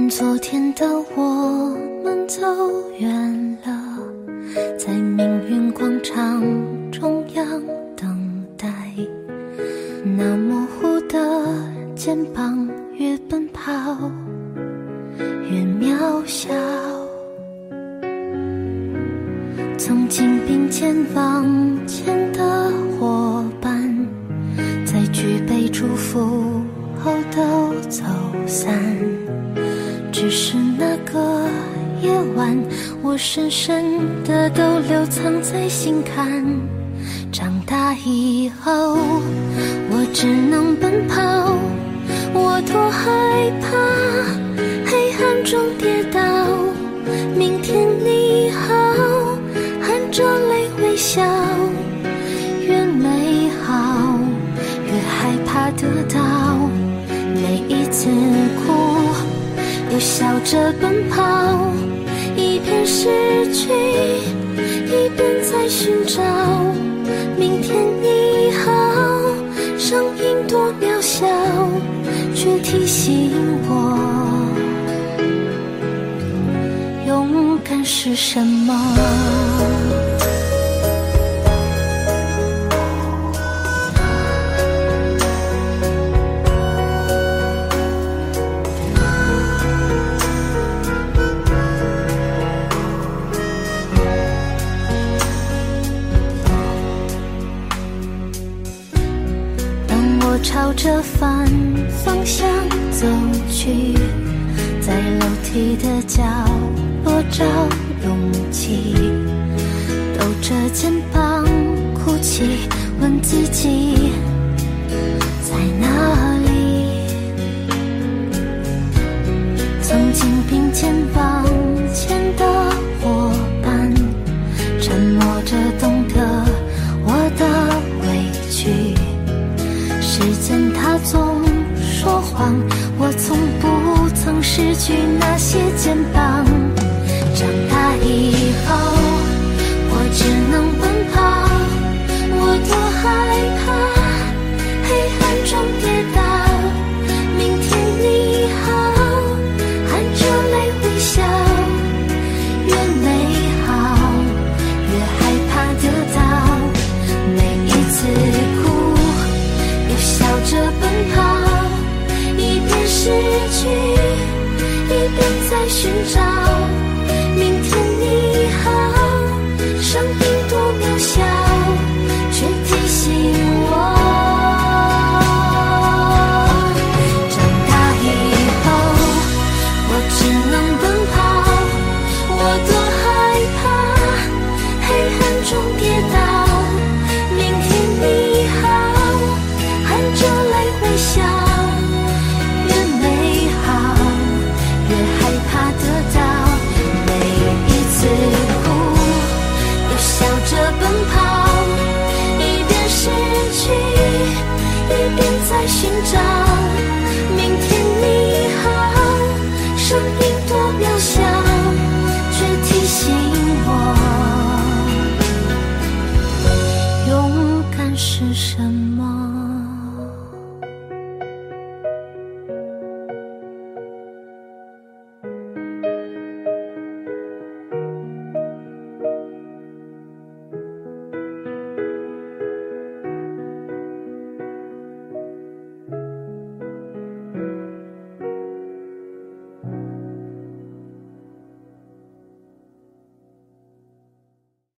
昨天的我们走远了，在命运广场中央等待，那模糊的肩膀越奔跑越渺小。曾经并肩往前的伙伴，在举杯祝福后都走散，只是那个夜晚，我深深的都留藏在心坎。长大以后，我只能奔跑，我多害怕黑暗中跌倒。明天你好，含着泪微笑，越美好越害怕得到。每一次哭又笑着奔跑，一边失去一边在寻找。明天你好，声音多渺小，却提醒我勇敢是什么。朝着反方向走去，在楼梯的角落找勇气，抖着肩膀哭泣，问自己在哪里。曾经并肩往前的伙伴，沉默着懂得我的委屈。时间它总说谎，我从不曾失去那些肩膀。长大以后，我只能奔跑，我多害怕黑暗中跌倒。明天你好，含着泪微笑，越美好越害怕得到。每一次哭笑着奔跑，一边失去一边在寻找。明天你好，声音多渺小，却提醒我长大以后，我只能奔跑，我多害怕黑暗中跌倒。明天你好，含着泪微笑，越美好越害怕得到。每一次哭又笑着奔跑，一边失去一边在寻找。明天你好，声音多渺小，却提醒我勇敢是什么。